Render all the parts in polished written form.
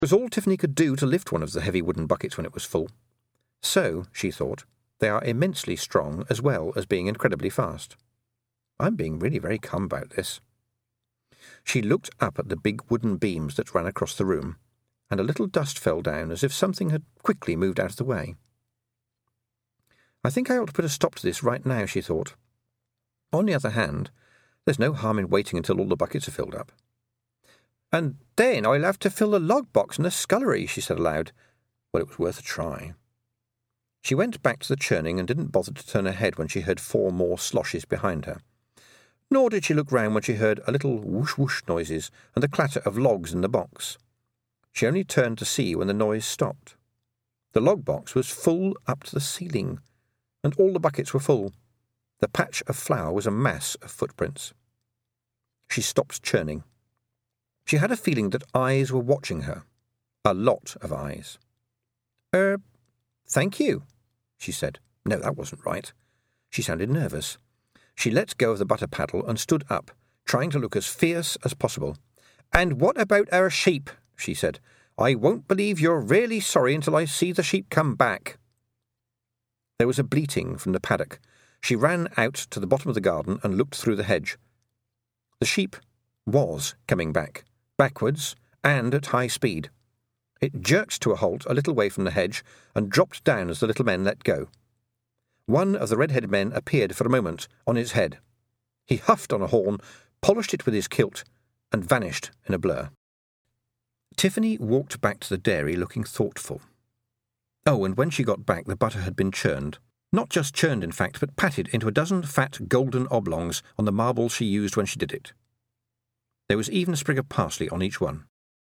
It was all Tiffany could do to lift one of the heavy wooden buckets when it was full. So, she thought, they are immensely strong as well as being incredibly fast. I'm being really very calm about this. She looked up at the big wooden beams that ran across the room, and a little dust fell down as if something had quickly moved out of the way. I think I ought to put a stop to this right now, she thought. On the other hand, there's no harm in waiting until all the buckets are filled up. And then I'll have to fill the log box and the scullery, she said aloud. Well, it was worth a try. She went back to the churning and didn't bother to turn her head when she heard 4 more sloshes behind her. Nor did she look round when she heard a little whoosh-whoosh noises and the clatter of logs in the box. She only turned to see when the noise stopped. The log box was full up to the ceiling, and all the buckets were full. The patch of flour was a mass of footprints. She stopped churning. She had a feeling that eyes were watching her. A lot of eyes. Thank you, she said. No, that wasn't right. She sounded nervous. She let go of the butter paddle and stood up, trying to look as fierce as possible. And what about our sheep? She said. I won't believe you're really sorry until I see the sheep come back. There was a bleating from the paddock. She ran out to the bottom of the garden and looked through the hedge. The sheep was coming back, backwards and at high speed. It jerked to a halt a little way from the hedge and dropped down as the little men let go. One of the red-headed men appeared for a moment on its head. He huffed on a horn, polished it with his kilt, and vanished in a blur. Tiffany walked back to the dairy looking thoughtful. Oh, and when she got back, the butter had been churned. Not just churned, in fact, but patted into a dozen fat golden oblongs on the marble she used when she did it. There was even a sprig of parsley on each one.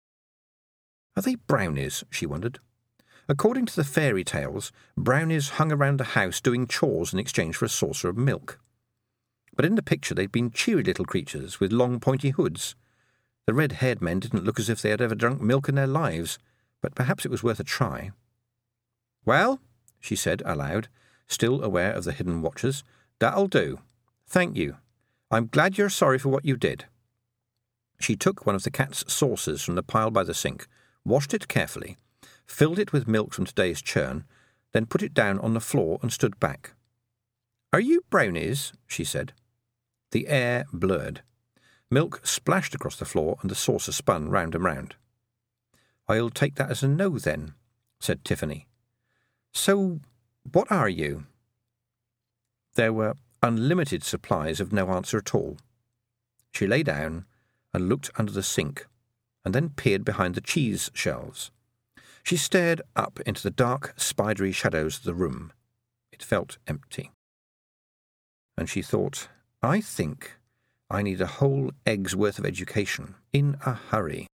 Are they brownies? She wondered. According to the fairy tales, brownies hung around the house doing chores in exchange for a saucer of milk. But in the picture they'd been cheery little creatures with long pointy hoods. The red-haired men didn't look as if they had ever drunk milk in their lives, but perhaps it was worth a try. Well, she said aloud, still aware of the hidden watchers, that'll do. Thank you. I'm glad you're sorry for what you did. She took one of the cat's saucers from the pile by the sink, washed it carefully, filled it with milk from today's churn, then put it down on the floor and stood back. Are you brownies? She said. The air blurred. Milk splashed across the floor and the saucer spun round and round. I'll take that as a no, then, said Tiffany. So, what are you? There were unlimited supplies of no answer at all. She lay down and looked under the sink, and then peered behind the cheese shelves. She stared up into the dark, spidery shadows of the room. It felt empty. And she thought, I think I need a whole egg's worth of education, in a hurry.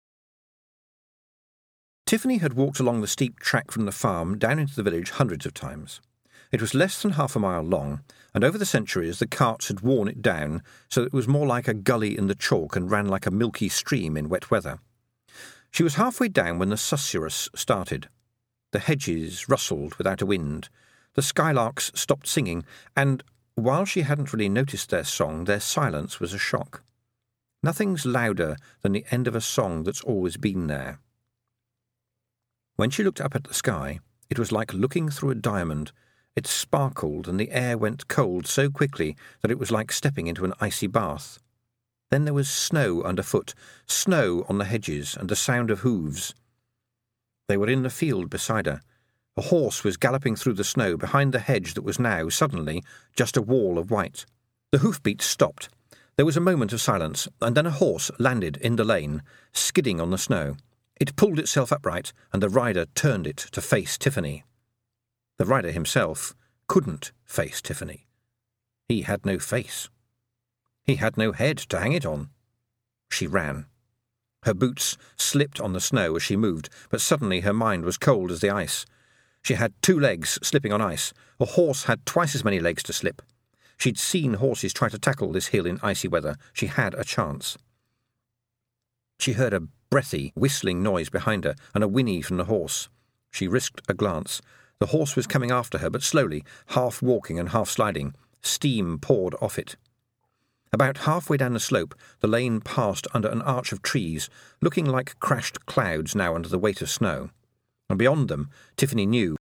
Tiffany had walked along the steep track from the farm down into the village hundreds of times. It was less than half a mile long, and over the centuries the carts had worn it down so that it was more like a gully in the chalk and ran like a milky stream in wet weather. She was halfway down when the susurrus started. The hedges rustled without a wind. The skylarks stopped singing, and while she hadn't really noticed their song, their silence was a shock. Nothing's louder than the end of a song that's always been there. When she looked up at the sky, it was like looking through a diamond. It sparkled, and the air went cold so quickly that it was like stepping into an icy bath. Then there was snow underfoot, snow on the hedges, and the sound of hooves. They were in the field beside her. A horse was galloping through the snow behind the hedge that was now, suddenly, just a wall of white. The hoofbeats stopped. There was a moment of silence, and then a horse landed in the lane, skidding on the snow. It pulled itself upright, and the rider turned it to face Tiffany. The rider himself couldn't face Tiffany. He had no face. He had no head to hang it on. She ran. Her boots slipped on the snow as she moved, but suddenly her mind was cold as the ice. She had 2 legs slipping on ice. A horse had twice as many legs to slip. She'd seen horses try to tackle this hill in icy weather. She had a chance. She heard a breathy, whistling noise behind her and a whinny from the horse. She risked a glance. The horse was coming after her, but slowly, half walking and half sliding. Steam poured off it. About halfway down the slope, the lane passed under an arch of trees, looking like crashed clouds now under the weight of snow. And beyond them, Tiffany knew,